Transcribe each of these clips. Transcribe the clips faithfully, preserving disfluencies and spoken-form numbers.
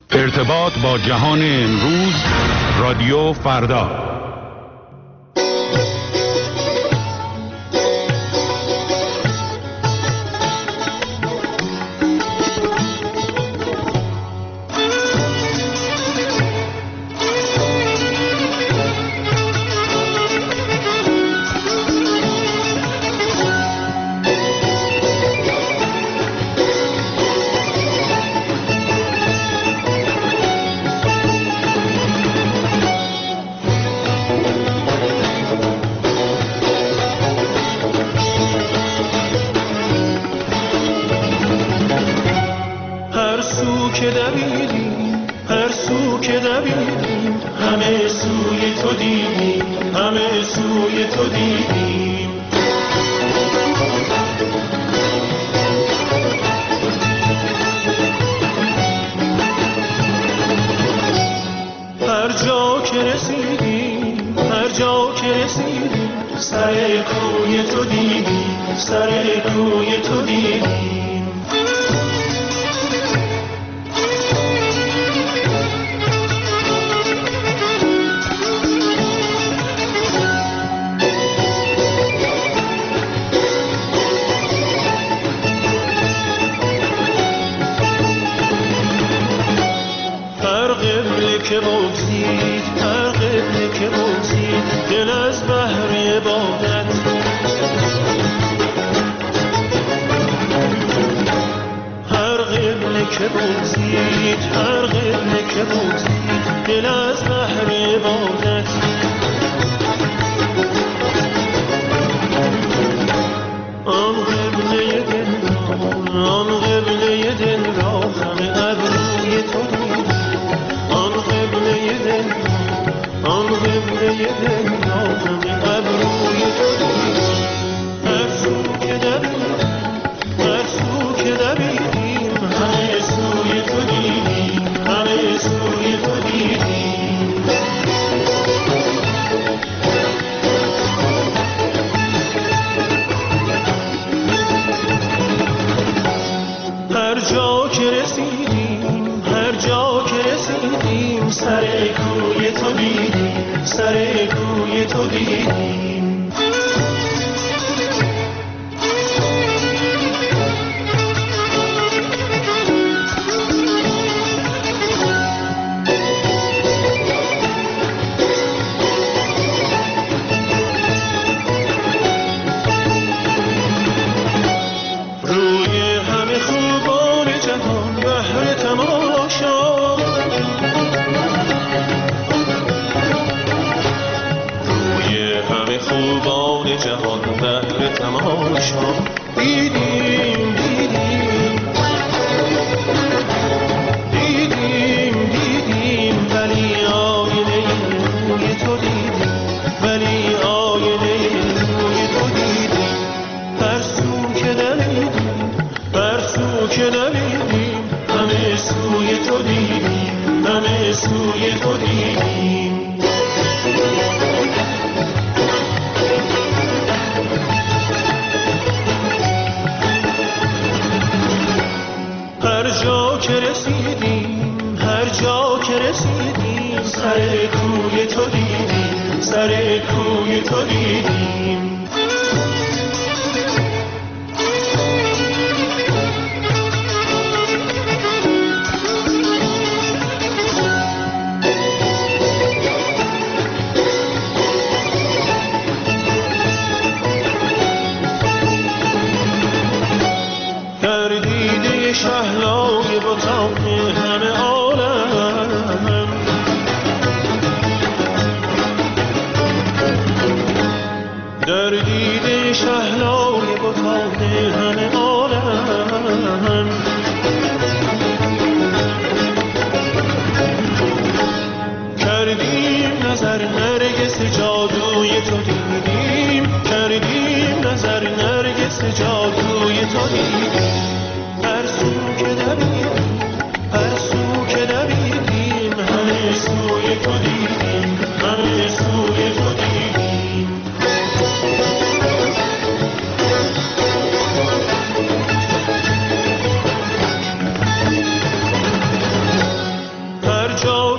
ارتباط با جهان امروز، رادیو فردا.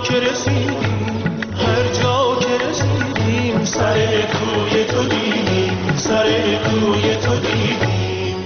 که رسیدیم هر جا که رسیدیم سر کوی تو دیدیم سر کوی تو دیدیم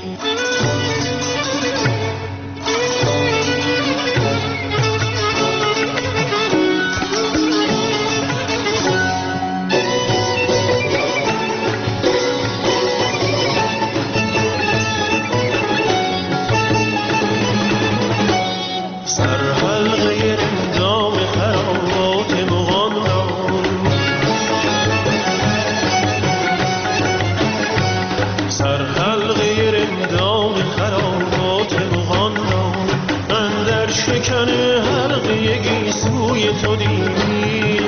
تو دیدیم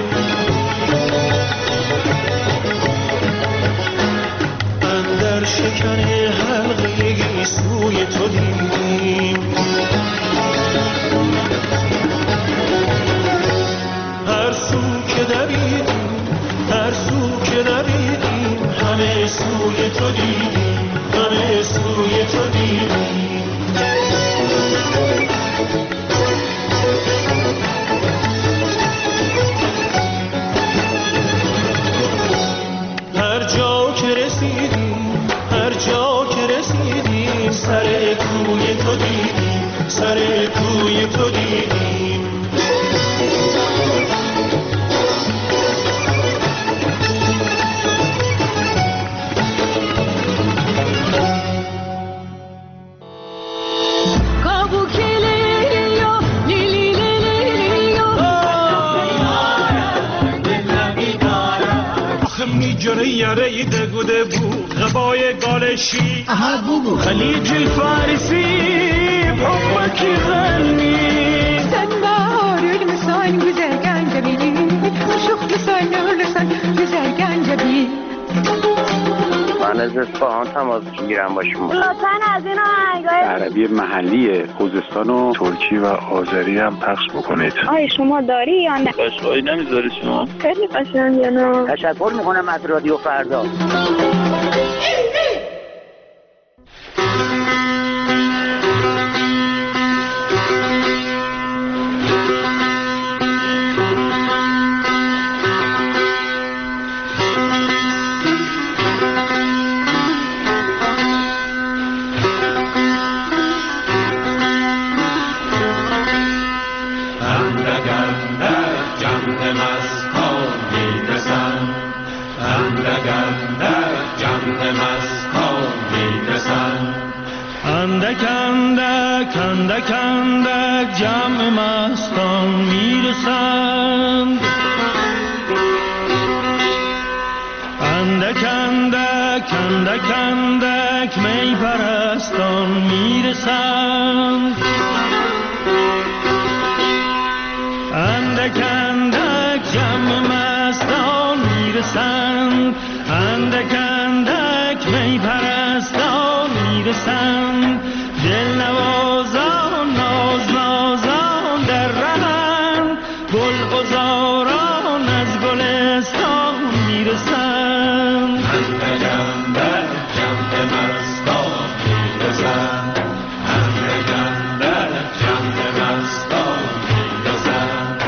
اندر شکن حلقه گیسوی تو دیدیم هر سو که دویدیم هر سو که دویدیم همه سوی تو دیدیم همه سوی تو دیدیم سر کوی تو دیدیم سر کوی تو دیدیم میجره یاره دگوده بو غبای گالشی خلیج الفارسی بحبکی غنی sen bağırır mısın güzel gencebi Aşık mısın ölürsen güzel gencebi من از اصفهان تماس میگیرم با شما لطفاً از این آهنگای عربی محلی خوزستان و ترکی و آذری هم پخش بکنید. آیا شما داری یا نه؟ قشقایی نمیذاری شما؟ خیلی قشنگه نه؟ تشکر میکنم از رادیو فردا. اندک اندک اندک اندک جمع مستان میرسند اندک اندک اندک اندک می پرستان میرسند اندک اندک جمع مستان میرسند اندک اندک می پرستان میرسند دل نوازان ناز نازان در رهند گل غزاران از گلستان میرسند اندک اندک جمع مستان میرسند اندک اندک جمع مستان میرسند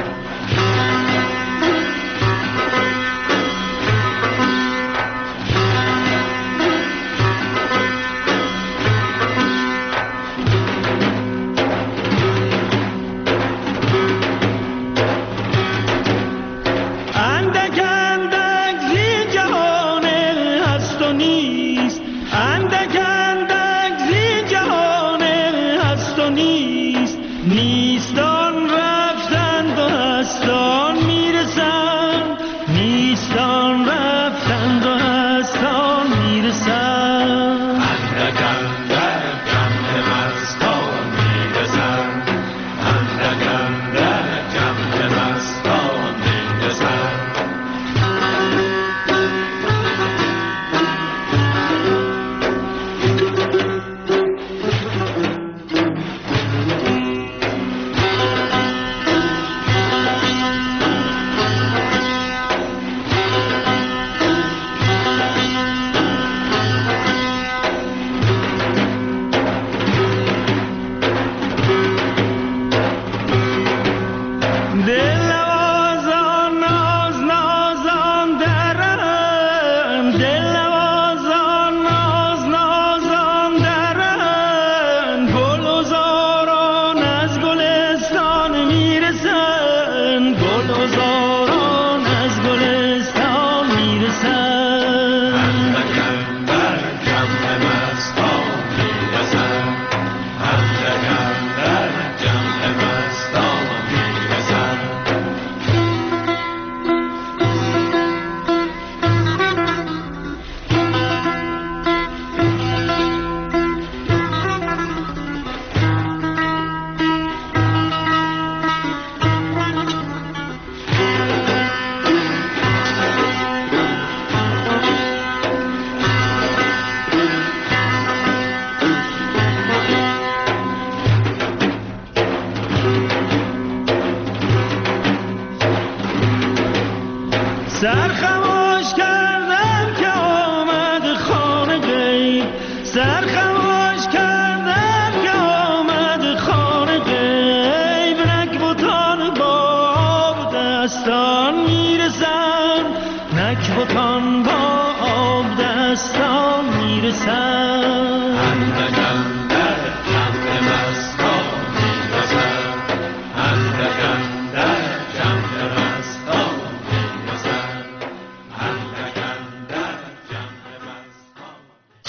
سرخماش کردم که آمد خانه غیب، سرخماش کردم که آمد خانه غیب، نکبتان با آب دستان میرسن، نکبتان با آب دستان میرسن. اندکن در جمع مستان میرسن، اندکن در جمع مستان میرسن، اندکن در جمع مستان.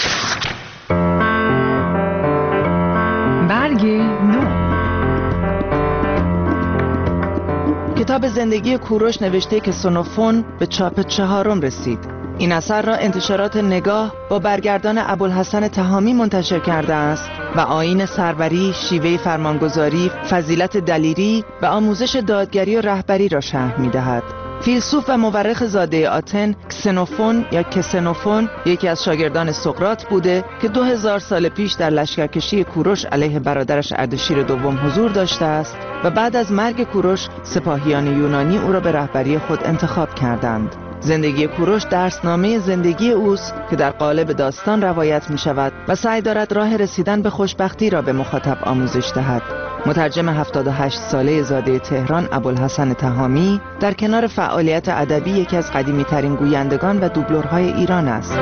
برگ نو. کتاب زندگی کوروش نوشته کسنوفون به چاپ چهارم رسید. این اثر را انتشارات نگاه با برگردان ابوالحسن تهامی منتشر کرده است و آیین سروری، شیوه فرمانگذاری، فضیلت دلیری و آموزش دادگری و رهبری را شرح می‌دهد. فیلسوف و مورخ زاده آتن کسنوفون یا کسنوفون یکی از شاگردان سقراط بوده که دو هزار سال پیش در لشکرکشی کوروش علیه برادرش اردشیر دوم حضور داشته است و بعد از مرگ کوروش سپاهیان یونانی او را به رهبری خود انتخاب کردند. زندگی کوروش درسنامه زندگی اوست که در قالب داستان روایت می شود و سعی دارد راه رسیدن به خوشبختی را به مخاطب آموزش دهد. مترجم هفتاد و هشت ساله زاده تهران ابوالحسن تهامی در کنار فعالیت ادبی یکی از قدیمی ترین گویندگان و دوبلورهای ایران است.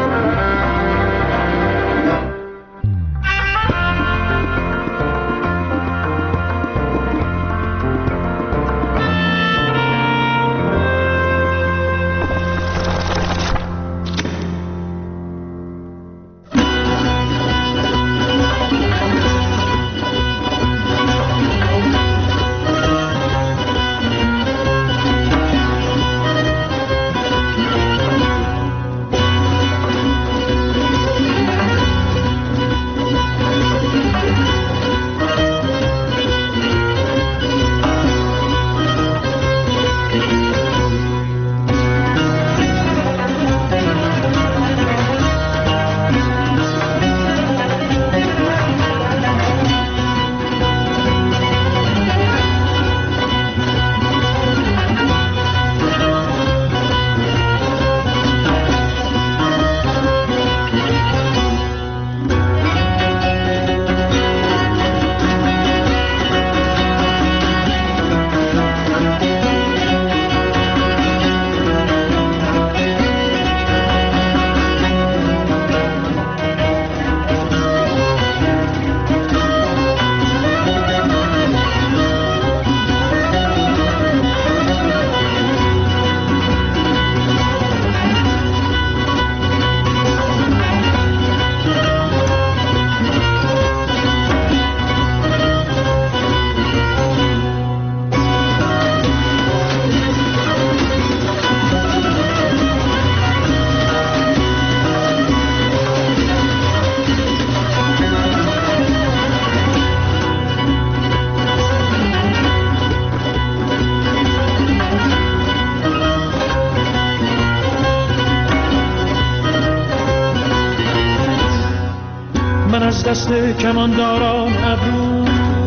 دست کمانداران ابرو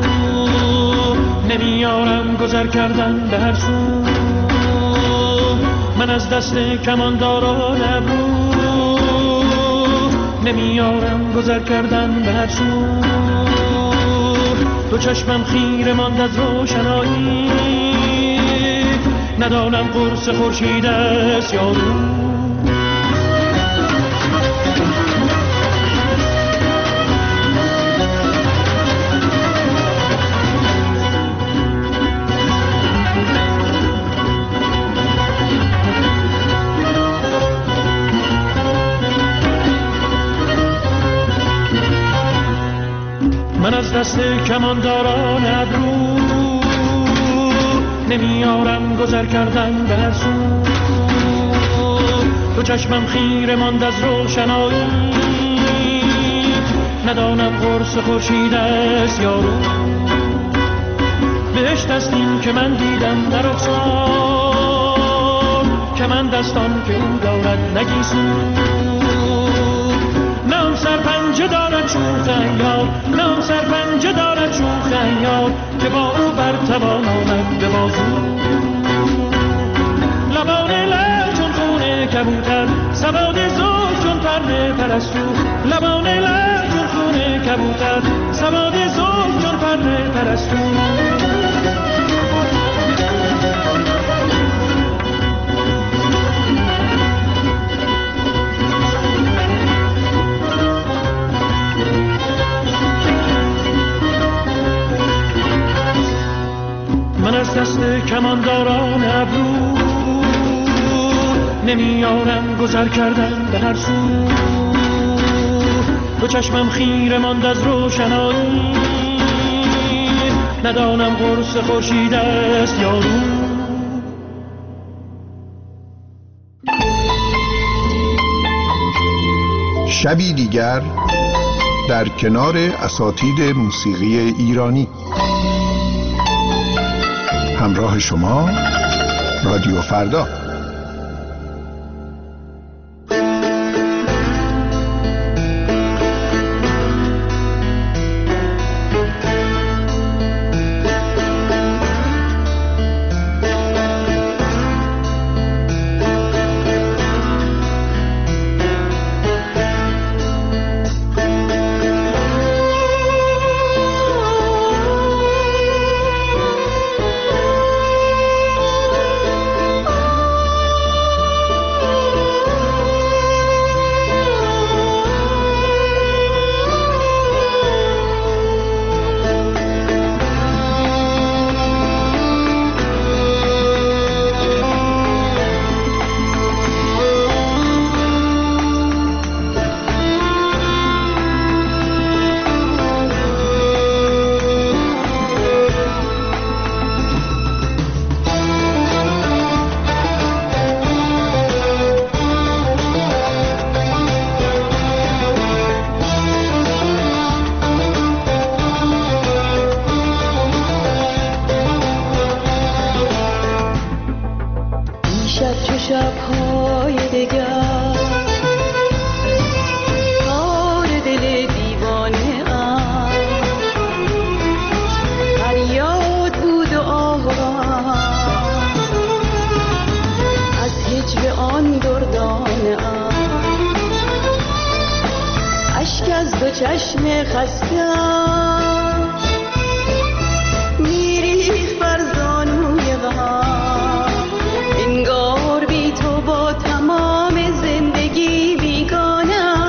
نمیارم گذر کردن به هر سو، من از دست کمانداران ابرو نمیارم گذر کردن به هر سو، دو چشمم خیره ماند از روشنایی، ندانم قرص خورشید است یا رو. من از دست کمانداران ابرو نمیارم گذر کردن به هر سو، دو چشمم خیره ماند از روشنایی، ندانم قرص خورشید است یا رو. بهشت است این که من دیدم در رخسار، که من دستان که او دارد نگیسون، نام سرپنجه دارد شوخ یار، نام سرپنجه دارد شوخ یار، که با او بر توان آمد به بازو. لبان لعل چون سواد زلف چون پرده پرستو، لبان لب چون خون کبوتر، سواد زلف چون پرده پرستو. من از دست کمانداران ابرو نمیارم گذر کردن به هر سو، دو چشمم خیره ماند از روشنایی، ندانم قرص خورشید است یا رو. شبی دیگر در کنار اساتید موسیقی ایرانی. همراه شما رادیو فردا. چشم خستم میریخت بر زانوی غم، انگار بی تو با تمام زندگی بیگانم.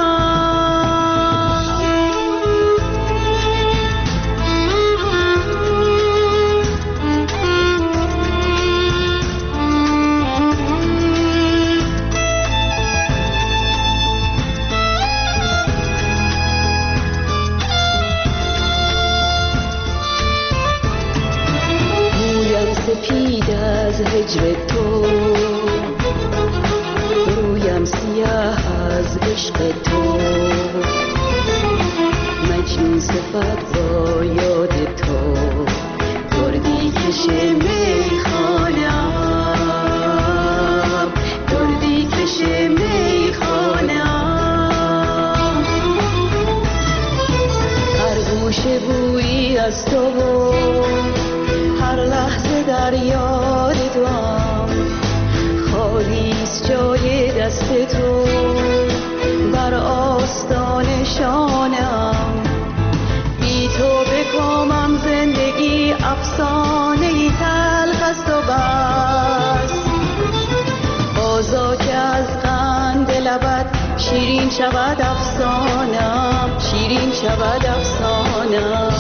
سپید از هجر تو، رویم سیاه از عشق تو، مجنون صفت با یاد تو، دردی کش میخوانم، دردی کش میخوانم. هر گوشه بویی از تو، هر لحظه در یاد توام، خالیست جای دست تو بر آستان شانم. بی تو بکامم زندگی افسانه‌ای تلخ است و بس، بازا که از قند لبت شیرین شود افسانم، شیرین شود افسانم.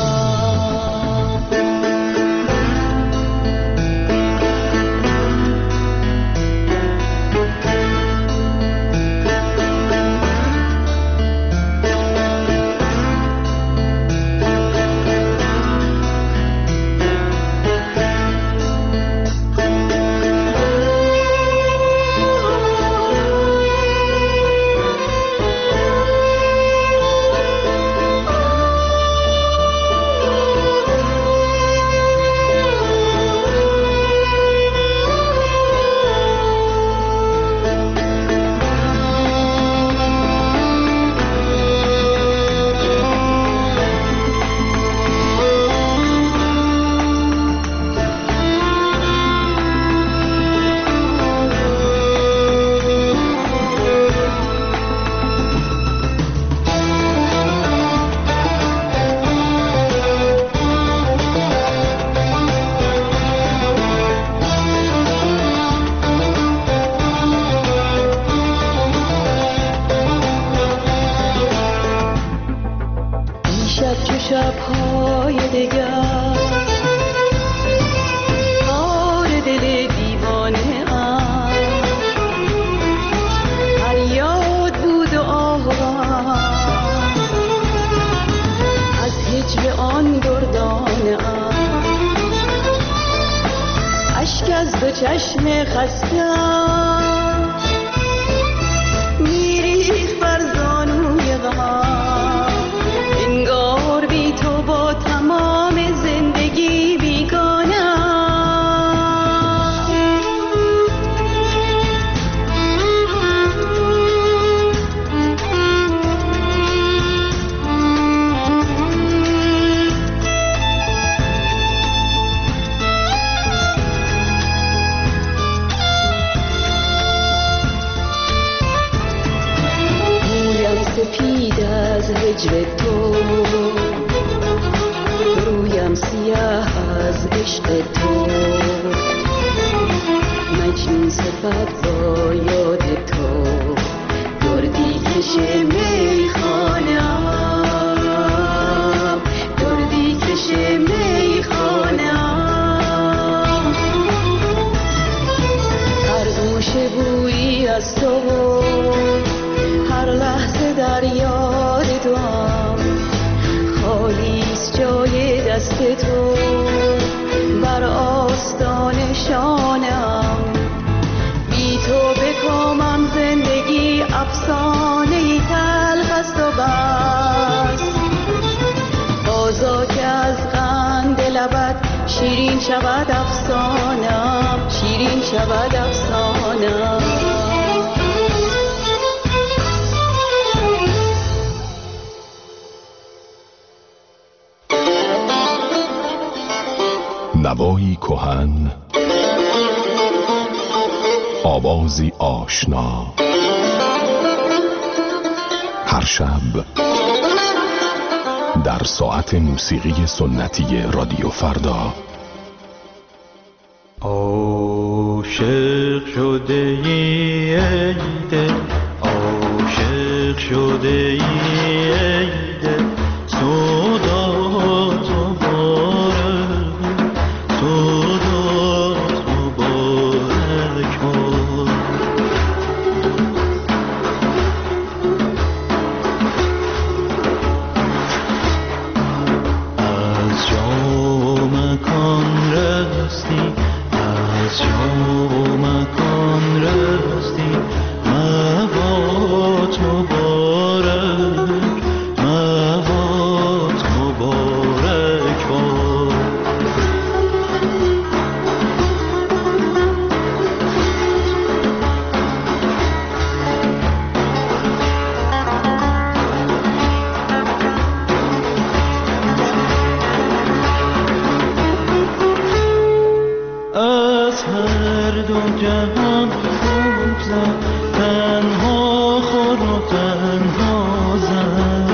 از دو چشم خستم میریخت بر زانوی غم، انگار بی تو با تمام زندگی بیگانم. سپید از هجر تو، رویم سیاه از عشق تو، مجنون صفت با یاد تو، دردی کش میخانم، دردی کش میخانم. هر گوشه بویی از تو، هر لحظه در یاد تو هم، خالیست جای دست تو بر آستان شانم. بی تو بکامم زندگی افسانه تلخ است و بس، بازا که از قند لبت شیرین شود افسانم، شیرین شود افسانم. نوایی کهن، آوازی آشنا، هر شب در ساعت موسیقی سنتی رادیو فردا. عاشق شده ای دل، عاشق شده ای دل، صدات مبارک، صدات مبارک باد. از جا مکان رستی، از جا مکان رستی، مباد مبارک، مباد مبارک باد. از هر دو جهان بگذر، تنها خود و تنها زن.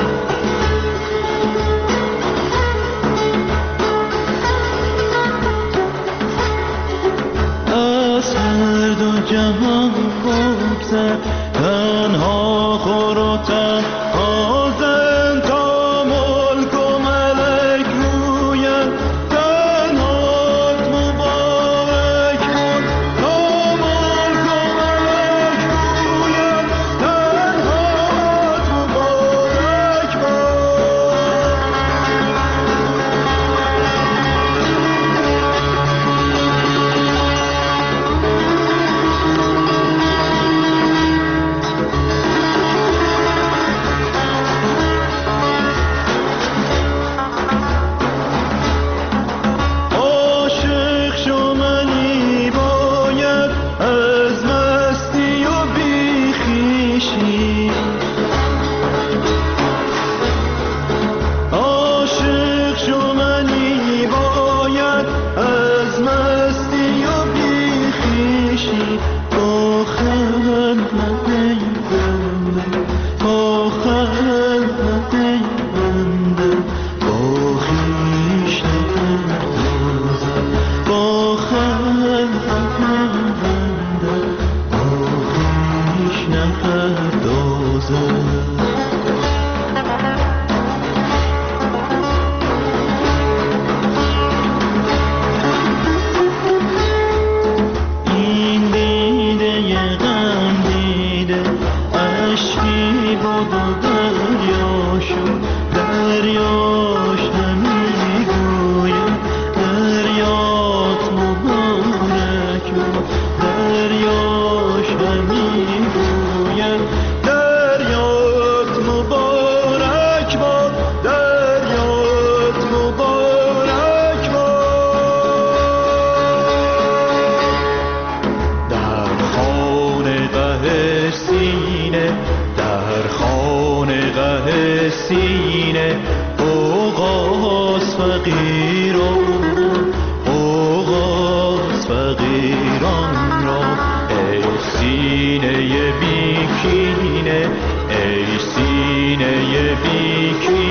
از هر دو جهان بگذر، تنها خود و تنها زن. تا ملک و ملک رویت تنهات مبارک باد، تا ملک و ملک رویت تنهات مبارک باد. سینه بیکینه ای سینه بیکینه